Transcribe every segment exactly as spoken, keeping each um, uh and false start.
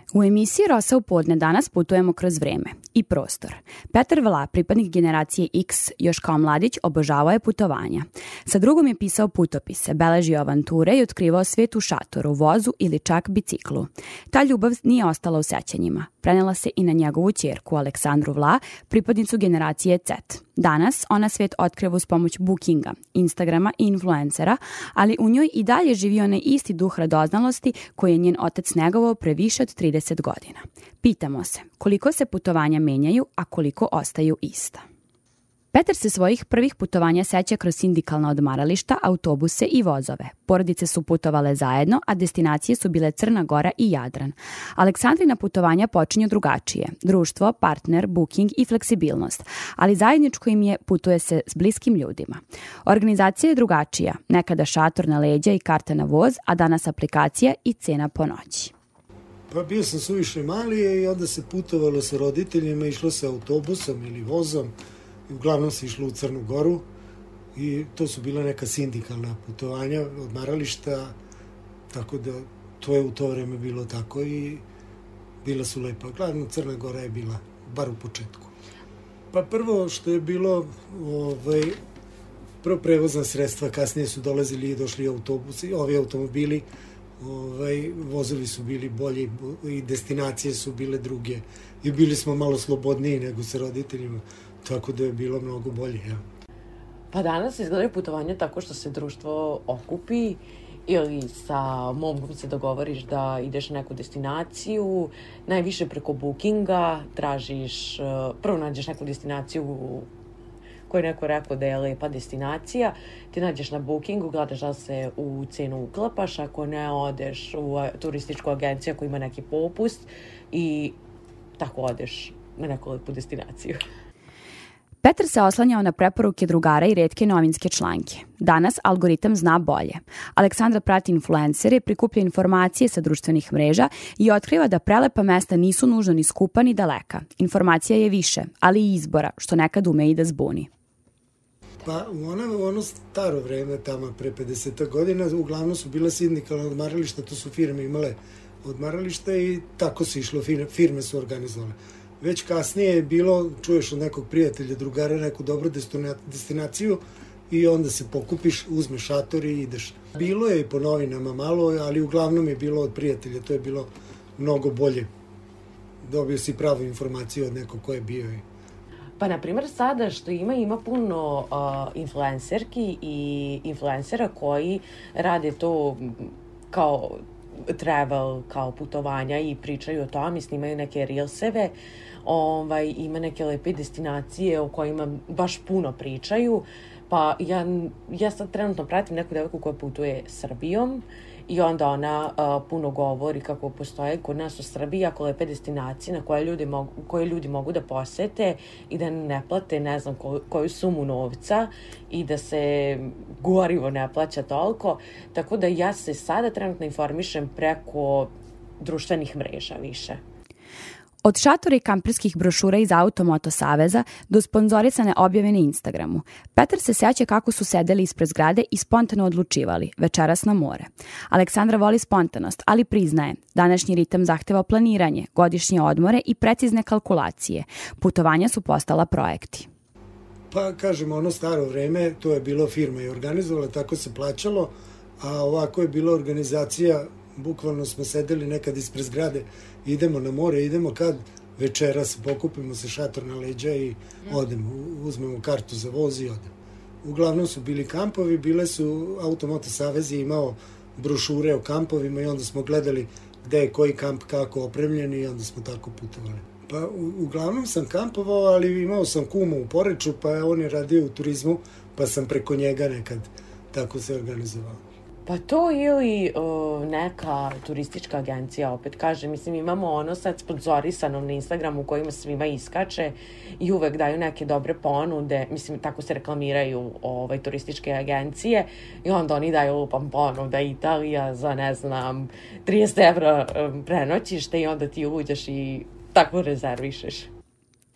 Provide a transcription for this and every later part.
U emisiji Rosa u podne danas putujemo kroz vreme i prostor. Petar Vla, pripadnik generacije X, još kao mladić obožavao je putovanja. Sa drugom je pisao putopise, beležio avanture i otkrivao svijet u šatoru, vozu ili čak biciklu. Ta ljubav nije ostala u sećanjima. Prenela se i na njegovu ćerku Aleksandru Vla, pripadnicu generacije Z. Danas ona svijet otkriva uz pomoć Bookinga, Instagrama i influencera, ali u njoj i dalje živi onaj isti duh radoznalosti koji je njen otac negovao pre više od trideset godina. Pitamo se koliko se putovanja menjaju, a koliko ostaju ista. Petar se svojih prvih putovanja seća kroz sindikalna odmarališta, autobuse i vozove. Porodice su putovale zajedno, a destinacije su bile Crna Gora i Jadran. Aleksandrina putovanja počinju drugačije. Društvo, partner, booking i fleksibilnost. Ali zajedničko im je putuje se s bliskim ljudima. Organizacija je drugačija. Nekada šator na leđa i karta na voz, a danas aplikacija i cena po noći. Pa bio sam suviše mali i onda se putovalo sa roditeljima, išlo se autobusom ili vozom. Uglavnom se išlo u Crnu Goru i to su bila neka sindikalna putovanja, odmarališta, tako da to je u to vreme bilo tako i bila su lepa. Glavno Crna Gora je bila, bar u početku. Pa prvo što je bilo, ovaj, prvo prevozna sredstva, kasnije su dolazili i došli autobusi, ovi automobili, ovaj, vozovi su bili bolji i destinacije su bile druge i bili smo malo slobodniji nego sa roditeljima. Tako da je bilo mnogo bolje, ja. Pa danas izgledaju putovanja tako što se društvo okupi ili sa momkom se dogovoriš da ideš na neku destinaciju, najviše preko Bookinga, tražiš, prvo nađeš neku destinaciju koju neko rekao da je lepa destinacija, ti nađeš na Bookingu, gledaš da se u cenu uklapaš, ako ne odeš u turističku agenciju ako ima neki popust i tako odeš na neku lepu destinaciju. Petar se oslanjao na preporuke drugara i retke novinske članke. Danas algoritam zna bolje. Aleksandra prati influencere, prikuplja informacije sa društvenih mreža i otkriva da prelepa mesta nisu nužno ni skupa ni daleka. Informacija je više, ali i izbora, što nekad ume i da zbuni. Pa u ono, ono staro vreme, tamo pre pedeset godina, uglavnom su bila sindikalna odmarališta, to su firme imale odmarališta i tako se išlo, firme su organizovale. Već kasnije je bilo, čuješ od nekog prijatelja, drugara, neku dobru destinaciju i onda se pokupiš, uzmeš šator i ideš. Bilo je i po novinama malo, ali uglavnom je bilo od prijatelja, to je bilo mnogo bolje. Dobio si pravu informaciju od nekog ko je bio. Pa, na primjer, sada što ima, ima puno uh, influencerki i influencera koji rade to kao travel, kao putovanja i pričaju o tome, snimaju neke reelseve, ovaj, ima neke lepe destinacije o kojima baš puno pričaju, pa ja, ja sad trenutno pratim neku devojku koja putuje Srbijom i onda ona uh, puno govori kako postoje kod nas u Srbiji jako lepe destinacije na koje ljudi mogu, koje ljudi mogu da posete i da ne plate ne znam ko, koju sumu novca i da se gorivo ne plaća toliko, tako da ja se sada trenutno informišem preko društvenih mreža više. Od šatora i kamperskih brošura iz Automoto saveza do sponzorisane objave na Instagramu. Petar se seća kako su sedeli ispred zgrade i spontano odlučivali, večeras na more. Aleksandra voli spontanost, ali priznaje, današnji ritam zahteva planiranje, godišnje odmore i precizne kalkulacije. Putovanja su postala projekti. Pa, kažemo, ono staro vreme, to je bilo firma i organizovala, tako se plaćalo, a ovako je bila organizacija, bukvalno smo sedeli nekad ispred zgrade, idemo na more, idemo kad večeras, pokupimo se šator na leđa i odemo, uzmemo kartu za voz i odemo. Uglavnom su bili kampovi, bile su, Automoto savez je imao brošure o kampovima i onda smo gledali gde je koji kamp kako opremljen i onda smo tako putovali. Pa u, uglavnom sam kampovao, ali imao sam kuma u Poreču, pa on je radio u turizmu, pa sam preko njega nekad tako se organizovao. Pa to ili uh, neka turistička agencija, opet kaže, mislim imamo ono sad sponzorisano na Instagramu kojima svima iskače i uvek daju neke dobre ponude, mislim tako se reklamiraju ovaj, turističke agencije i onda oni daju lupam ponuda Italija za ne znam trideset evra um, prenoćište i onda ti uđeš i tako rezervišeš.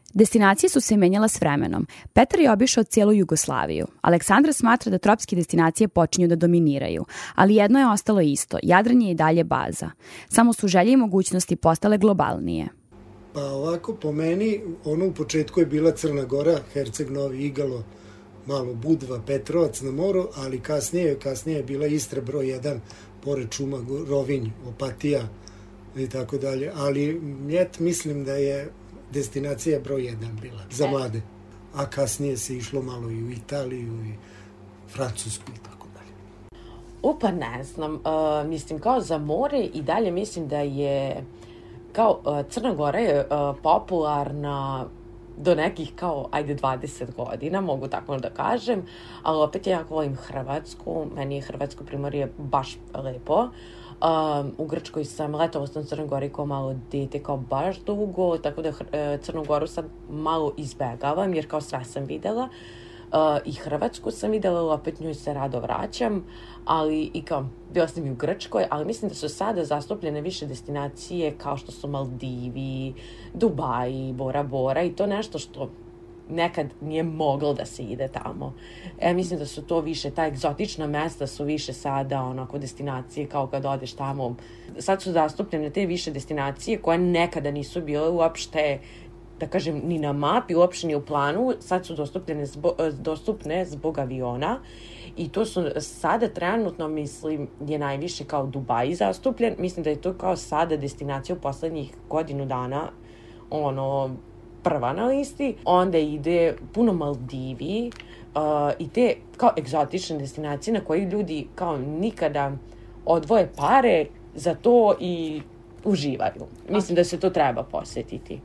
Destinacije su se menjala s vremenom. Petar je obišao cijelu Jugoslaviju. Aleksandra smatra da tropske destinacije počinju da dominiraju, ali jedno je ostalo isto, Jadran je i dalje baza. Samo su želje i mogućnosti postale globalnije. Pa ovako, po meni, ono u početku je bila Crna Gora, Herceg Novi, Igalo, malo Budva, Petrovac na moru, ali kasnije, kasnije je bila Istra broj jedan, pored šuma, Rovinj, Opatija i tako dalje. Ali ljet mislim da je destinacija broj jedan bila za mlade. A kasnije se išlo malo i u Italiju i Francusku i tako dalje. Upa, ne znam. Uh, mislim, kao za more i dalje mislim da je kao uh, Crna Gora je uh, popularna do nekih kao, ajde, dvadeset godina, mogu tako da kažem, ali opet ja volim Hrvatsku, meni je Hrvatsko primorje baš lepo. Um, u Grčkoj sam letovala sam u Crnoj Gori kao malo dete, kao baš dugo, tako da uh, Crnu Goru sad malo izbegavam, jer kao sve sam videla. Uh, I Hrvatsku sam videla, ali opet njoj se rado vraćam, ali i kao, bila sam i u Grčkoj, ali mislim da su sada zastupljene više destinacije kao što su Maldivi, Dubai, Bora Bora i to nešto što nekad nije moglo da se ide tamo. E, mislim da su to više, ta egzotična mesta su više sada onako destinacije kao kad odeš tamo. Sad su zastupljene te više destinacije koje nekada nisu bile uopšte, da kažem, ni na mapi, uopšte ni u planu, sad su dostupne zbog, dostupne zbog aviona i to su sada trenutno, mislim, je najviše kao Dubai zastupljen. Mislim da je to kao sada destinacija u poslednjih godinu dana, ono, prva na listi. Onda ide puno Maldivi uh, i te kao egzotične destinacije na koje ljudi kao nikada odvoje pare za to i uživaju. Mislim da se to treba posjetiti.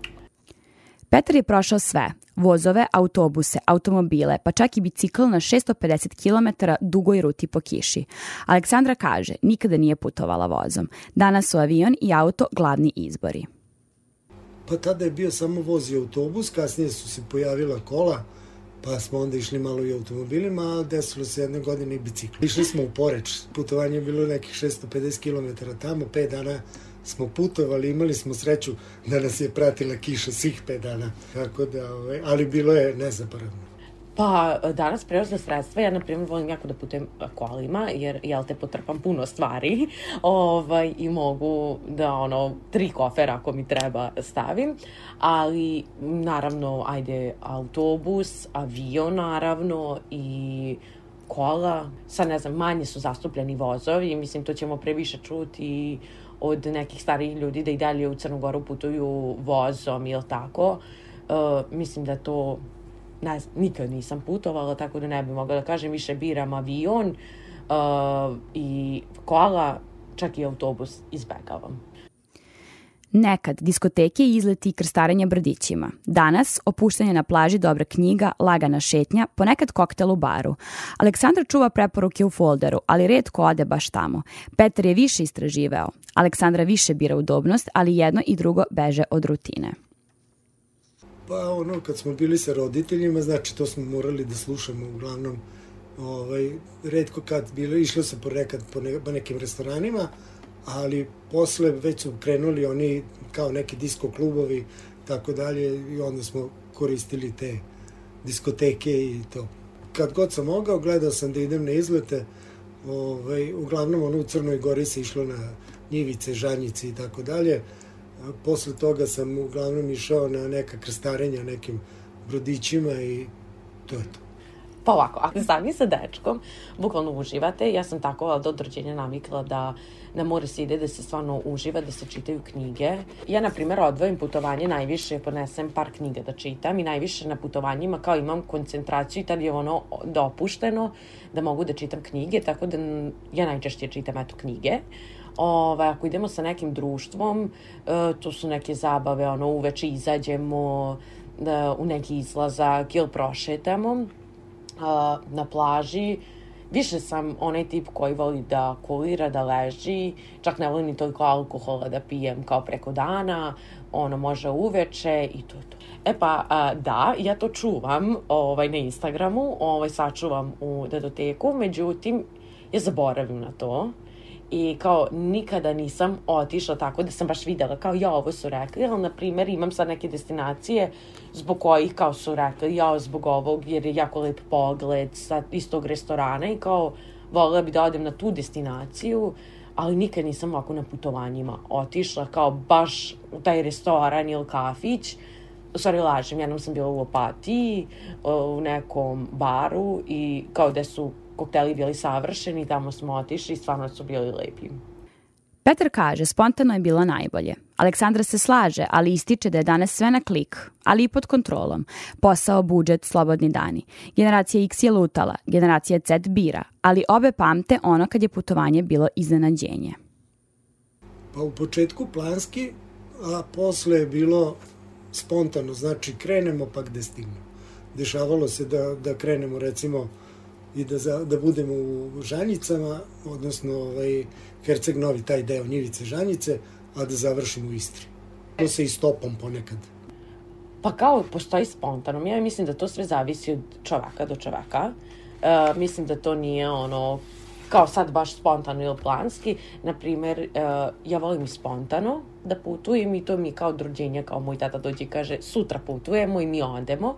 Petar je prošao sve, vozove, autobuse, automobile, pa čak i bicikl na šesto pedeset kilometara dugoj ruti po kiši. Aleksandra kaže, nikada nije putovala vozom. Danas su avion i auto glavni izbori. Pa tada je bio samo voz i autobus, kasnije su se pojavila kola, pa smo onda išli malo i automobilima, a desilo se jedne godine i bicikl. Išli smo u Poreč, putovanje je bilo nekih šesto pedeset kilometara tamo, pet dana smo putovali, imali smo sreću da nas je pratila kiša svih pet dana, tako da, ali bilo je nezaboravno. Pa danas prevozna sredstva, ja na primjer volim jako da putujem kolima, jer jel te potrpam puno stvari ovaj, i mogu da ono tri kofera ako mi treba stavim, ali naravno ajde autobus, avion naravno i kola, sad ne znam, manje su zastupljeni vozovi, mislim to ćemo previše čuti od nekih starijih ljudi da i dalje u Crnu Goru putuju vozom ili tako. Uh, mislim da to ne znam, nikad nisam putovala, tako da ne bi mogla da kažem, više biram avion uh, i kola, čak i autobus izbegavam. Nekad diskoteke i izleti i krstarenja brdićima. Danas opuštanje na plaži, dobra knjiga, lagana šetnja, ponekad koktel u baru. Aleksandra čuva preporuke u folderu, ali retko ode baš tamo. Petar je više istraživao. Aleksandra više bira udobnost, ali jedno i drugo beže od rutine. Pa ono, kad smo bili sa roditeljima, znači to smo morali da slušamo uglavnom. Ovaj, retko kad bilo, išlo se ponekad po, ne, po nekim restoranima, ali posle već su krenuli oni kao neki disko klubovi, tako dalje, i onda smo koristili te diskoteke i to. Kad god sam mogao, gledao sam da idem na izlete, ovaj, uglavnom ono u Crnoj Gori se išlo na njivice, žanjice i tako dalje. Posle toga sam uglavnom išao na neka krstarenja nekim brodićima i to je to. Pa ovako, ako sami sa dečkom bukvalno uživate, ja sam tako od odrođenja navikla da na more se ide, da se stvarno uživa, da se čitaju knjige. Ja, na primjer, odvojim putovanje, najviše ponesem par knjiga da čitam i najviše na putovanjima kao imam koncentraciju i tad je ono dopušteno da mogu da čitam knjige, tako da ja najčešće čitam eto knjige. Ovaj, ako idemo sa nekim društvom, to su neke zabave, ono, uveče izađemo da, u neki izlazak ili prošetamo na plaži. Više sam onaj tip koji voli da kulira, da leži, čak ne volim ni toliko alkohola da pijem kao preko dana, ono može uveče i to je to. E pa, da, ja to čuvam ovaj, na Instagramu, ovaj, sačuvam u datoteku, međutim, ja zaboravim na to. i kao nikada nisam otišla tako da sam baš videla kao ja ovo su rekli, ali na primjer imam sad neke destinacije zbog kojih kao su rekli ja zbog ovog jer je jako lep pogled sa istog restorana i kao voljela bi da odem na tu destinaciju, ali nikad nisam ovako na putovanjima otišla kao baš u taj restoran ili kafić. U stvari lažem, jednom sam bila u Opatiji, u nekom baru i kao da su kokteli bili savršeni, tamo smo otišli i stvarno su bili lepi. Petar kaže, spontano je bilo najbolje. Aleksandra se slaže, ali ističe da je danas sve na klik, ali i pod kontrolom. Posao, budžet, slobodni dani. Generacija X je lutala, generacija Z bira, ali obe pamte ono kad je putovanje bilo iznenađenje. Pa u početku planski, a posle je bilo spontano, znači krenemo pa gde stignemo. Dešavalo se da, da krenemo recimo i da, za, da budemo u Žanjicama, odnosno ovaj, Herceg Novi, taj deo Njivice Žanjice, a da završimo u Istri. To se i stopom ponekad. Pa kao postoji spontano, ja mislim da to sve zavisi od čoveka do čoveka. Uh, mislim da to nije ono kao sad baš spontano ili planski. Naprimer, uh, ja volim i spontano da putujem i to mi kao od rođenja, kao moj tata dođe i kaže sutra putujemo i mi odemo.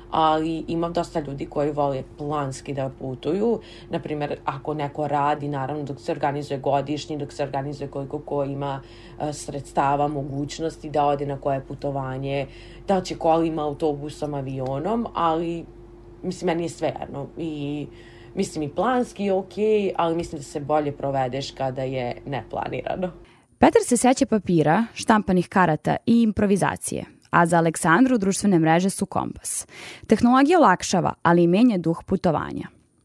Ali imam dosta ljudi koji vole planski da putuju. Naprimer, ako neko radi, naravno dok se organizuje godišnji, dok se organizuje koliko ko ima uh, sredstava, mogućnosti da ode na koje putovanje, da će kolima, autobusom, avionom, ali mislim, meni je svejedno. I mislim i planski je okej, ali mislim da se bolje provedeš kada je neplanirano. Petar se seća papira, štampanih karata i improvizacije. A za Aleksandru društvene mreže su kompas. Tehnologija olakšava, ali i menja duh putovanja.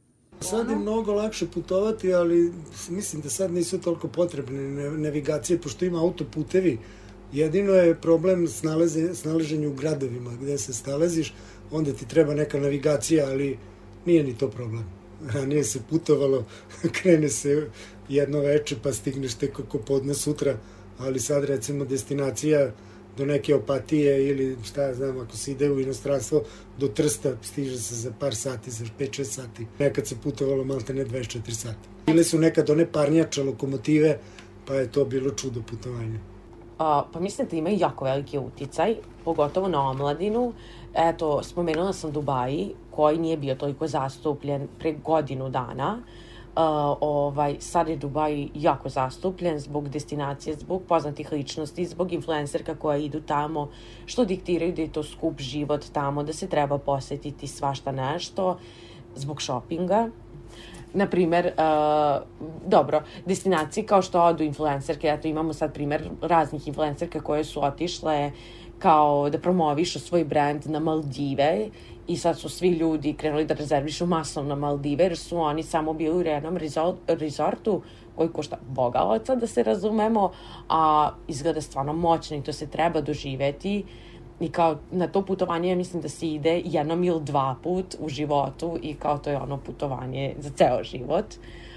Sad je mnogo lakše putovati, ali mislim da sad nisu toliko potrebne navigacije, pošto ima autoputevi. Jedino je problem snalaze, snalaženju u gradovima gde se stalaziš, onda ti treba neka navigacija, ali nije ni to problem. Ranije se putovalo, krene se jedno veče pa stigneš tek kako podne sutra, ali sad recimo destinacija do neke Opatije ili šta ja znam, ako se ide u inostranstvo, do Trsta stiže se za par sati, za pet šest sati. Nekad se putovalo malte ne dvadeset četiri sata. Bile su nekad one parnjače, lokomotive, pa je to bilo čudo putovanja. A, pa mislim da ima jako veliki uticaj, pogotovo na omladinu. Eto, spomenula sam Dubai, koji nije bio toliko zastupljen pre godinu dana. Uh, ovaj, sad je Dubai jako zastupljen zbog destinacije, zbog poznatih ličnosti, zbog influencerka koja idu tamo, što diktiraju da je to skup život tamo, da se treba posetiti svašta nešto, zbog šopinga. Naprimer, uh, dobro, destinacije kao što odu influencerke, eto imamo sad primer raznih influencerka koje su otišle kao da promovišu svoj brand na Maldive i sad su svi ljudi krenuli da rezervišu masovno na Maldive jer su oni samo bili u jednom resortu koji košta bogalaca, da se razumemo, a izgleda stvarno moćno i to se treba doživeti. I kao na to putovanje ja mislim da se ide jednom ili dva put u životu i kao to je ono putovanje za ceo život.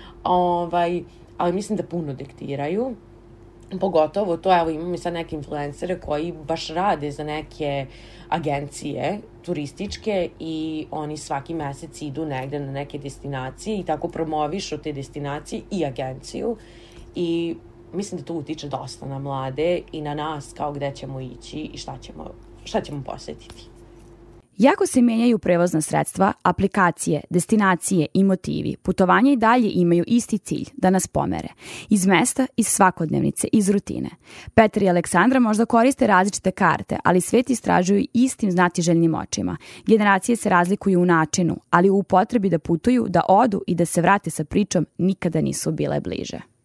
Ovaj, ali mislim da puno diktiraju. Pogotovo to, evo imamo i sad neke influencere koji baš rade za neke agencije turističke i oni svaki mesec idu negde na neke destinacije i tako promovišu te destinacije i agenciju i mislim da to utiče dosta na mlade i na nas kao gde ćemo ići i šta ćemo, šta ćemo posetiti. Jako se menjaju prevozna sredstva, aplikacije, destinacije i motivi, putovanja i dalje imaju isti cilj, da nas pomere. Iz mesta, iz svakodnevnice, iz rutine. Petar i Aleksandra možda koriste različite karte, ali svet istražuju istim znatiželjnim očima. Generacije se razlikuju u načinu, ali u potrebi da putuju, da odu i da se vrate sa pričom nikada nisu bile bliže.